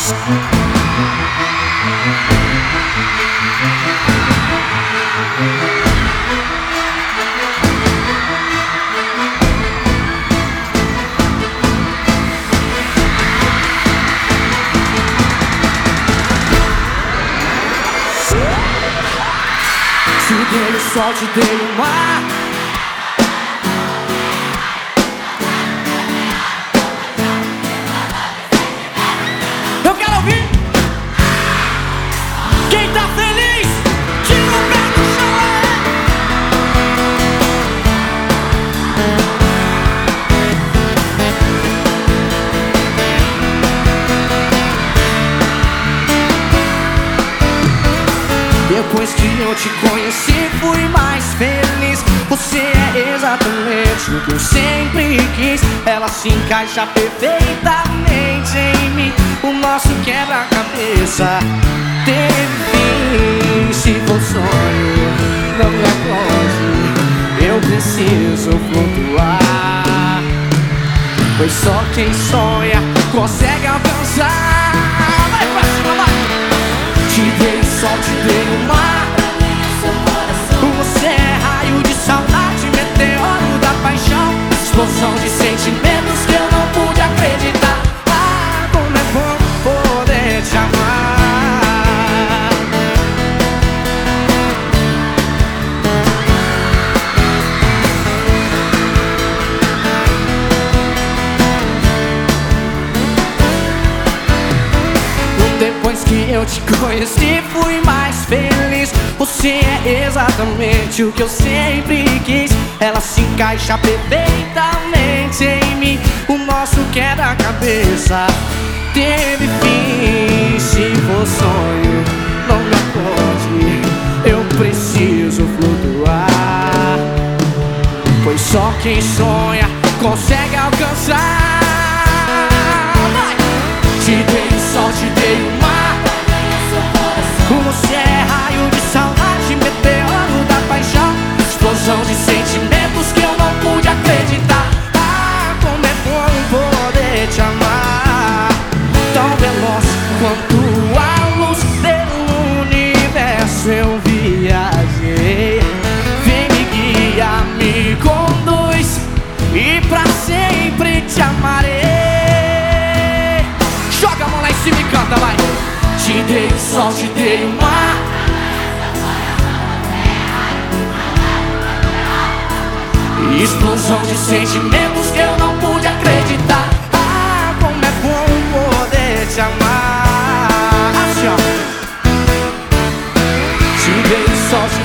Te dei o sol, te dei o mar. Eu quero ouvir quem tá feliz, tira o pé do chão. Depois que eu te conheci, fui mais feliz. Você é exatamente o que eu sempre quis. Ela se encaixa perfeitamente em mim. O nosso quebra-cabeça teve fim. Se for sonho, não me acorde. Eu preciso flutuar, pois só quem sonha consegue alcançar. Vai pra cima, vai! Te dei o sol, te dei o mar. Você é raio de saudade, meteoro da paixão, explosão de sentimentos que eu não pude acreditar. Ah, como é bom poder te amar. Depois que eu te conheci, fui mais feliz. Você é exatamente o que eu sempre quis. Ela se encaixa perfeitamente em mim. O nosso quebra-cabeça teve fim. Se for sonho, não me acorde. Eu preciso flutuar, pois só quem sonha consegue alcançar. Vai! Te dei o sol, te dei o mar. Você é raio de saudade, meteoro da paixão, explosão de sentimentos que eu não pude acreditar. Ah, como é bom poder te amar. Tão veloz quanto a luz pelo universo eu viajei. Vem me guiar, me conduz, e pra sempre te amarei. Joga a mão lá em cima e canta, vai! Te dei o sol, te dei o mar. Explosão de sentimentos que eu não pude acreditar. Ah, como é bom poder te amar. Assim, ó. Te dei o sol, te